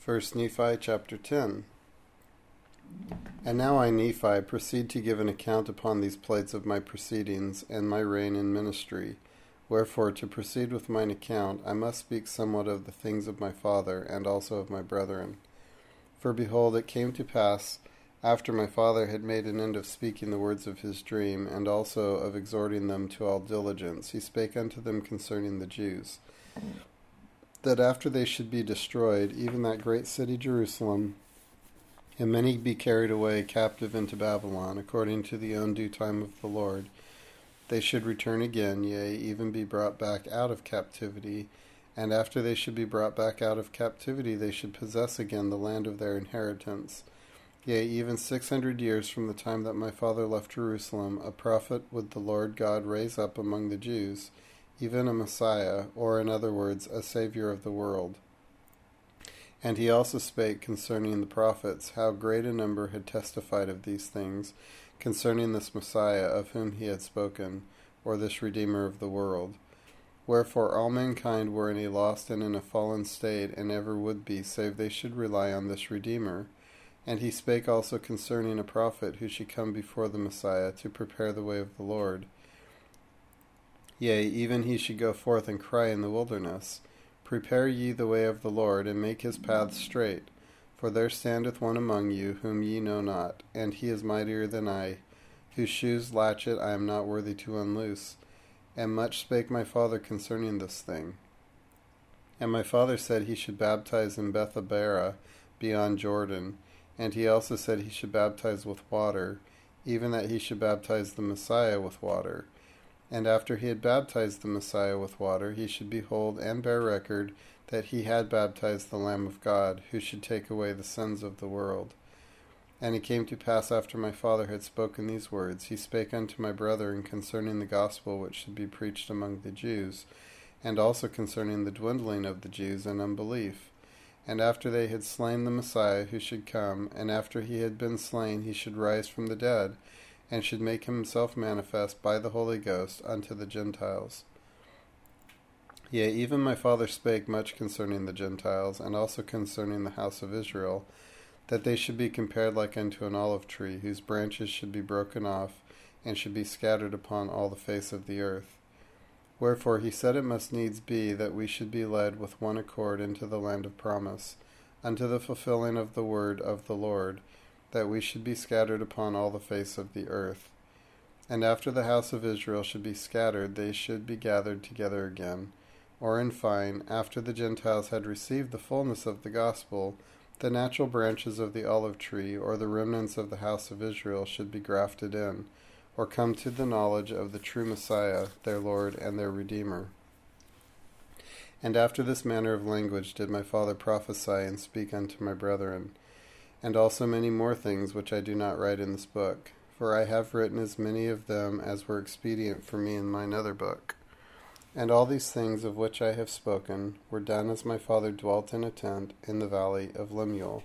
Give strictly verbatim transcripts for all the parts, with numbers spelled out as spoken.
First Nephi chapter ten. And now I, Nephi, proceed to give an account upon these plates of my proceedings and my reign in ministry. Wherefore, to proceed with mine account, I must speak somewhat of the things of my father, and also of my brethren. For behold, it came to pass, after my father had made an end of speaking the words of his dream, and also of exhorting them to all diligence, he spake unto them concerning the Jews, that after they should be destroyed, even that great city Jerusalem, and many be carried away captive into Babylon, according to the own due time of the Lord, they should return again, yea, even be brought back out of captivity, and after they should be brought back out of captivity, they should possess again the land of their inheritance. Yea, even six hundred years from the time that my father left Jerusalem, a prophet would the Lord God raise up among the Jews, even a Messiah, or in other words, a Saviour of the world. And he also spake concerning the prophets, how great a number had testified of these things, concerning this Messiah of whom he had spoken, or this Redeemer of the world. Wherefore all mankind were in a lost and in a fallen state, and ever would be, save they should rely on this Redeemer. And he spake also concerning a prophet who should come before the Messiah, to prepare the way of the Lord. Yea, even he should go forth and cry in the wilderness, Prepare ye the way of the Lord, and make his paths straight. For there standeth one among you, whom ye know not, and he is mightier than I, whose shoes latchet I am not worthy to unloose. And much spake my father concerning this thing. And my father said he should baptize in Bethabara, beyond Jordan, and he also said he should baptize with water, even that he should baptize the Messiah with water. And after he had baptized the Messiah with water, he should behold and bear record that he had baptized the Lamb of God, who should take away the sins of the world. And it came to pass, after my father had spoken these words, he spake unto my brethren concerning the gospel which should be preached among the Jews, and also concerning the dwindling of the Jews and unbelief. And after they had slain the Messiah who should come, and after he had been slain, he should rise from the dead, and should make himself manifest by the Holy Ghost unto the Gentiles. Yea, even my father spake much concerning the Gentiles, and also concerning the house of Israel, that they should be compared like unto an olive tree, whose branches should be broken off, and should be scattered upon all the face of the earth. Wherefore he said it must needs be that we should be led with one accord into the land of promise, unto the fulfilling of the word of the Lord, that we should be scattered upon all the face of the earth. And after the house of Israel should be scattered, they should be gathered together again. Or in fine, after the Gentiles had received the fullness of the gospel, the natural branches of the olive tree, or the remnants of the house of Israel, should be grafted in, or come to the knowledge of the true Messiah, their Lord and their Redeemer. And after this manner of language did my father prophesy and speak unto my brethren, and also many more things which I do not write in this book, for I have written as many of them as were expedient for me in mine other book. And all these things of which I have spoken were done as my father dwelt in a tent in the valley of Lemuel.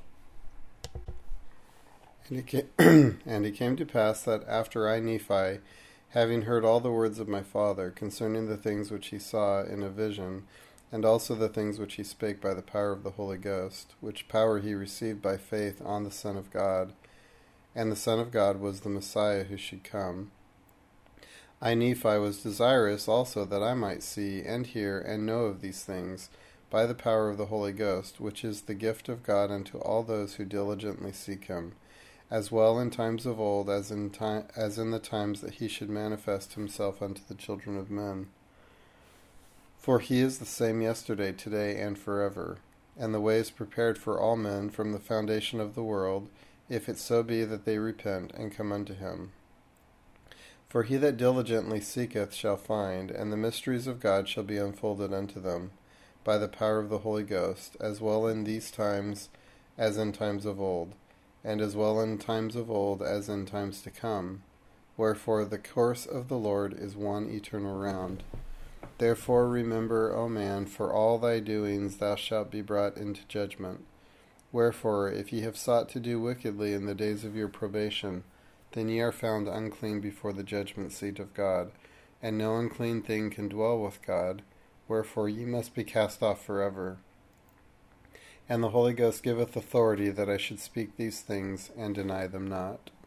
And it came, and it came to pass that after I, Nephi, having heard all the words of my father concerning the things which he saw in a vision, and also the things which he spake by the power of the Holy Ghost, which power he received by faith on the Son of God, and the Son of God was the Messiah who should come, I, Nephi, was desirous also that I might see and hear and know of these things by the power of the Holy Ghost, which is the gift of God unto all those who diligently seek him, as well in times of old as in time, as in the times that he should manifest himself unto the children of men. For he is the same yesterday, today, and forever, and the way is prepared for all men from the foundation of the world, if it so be that they repent and come unto him. For he that diligently seeketh shall find, and the mysteries of God shall be unfolded unto them, by the power of the Holy Ghost, as well in these times as in times of old, and as well in times of old as in times to come. Wherefore the course of the Lord is one eternal round. Therefore remember, O man, for all thy doings thou shalt be brought into judgment. Wherefore, if ye have sought to do wickedly in the days of your probation, then ye are found unclean before the judgment seat of God, and no unclean thing can dwell with God, wherefore ye must be cast off forever. and the Holy Ghost giveth authority that I should speak these things, and deny them not.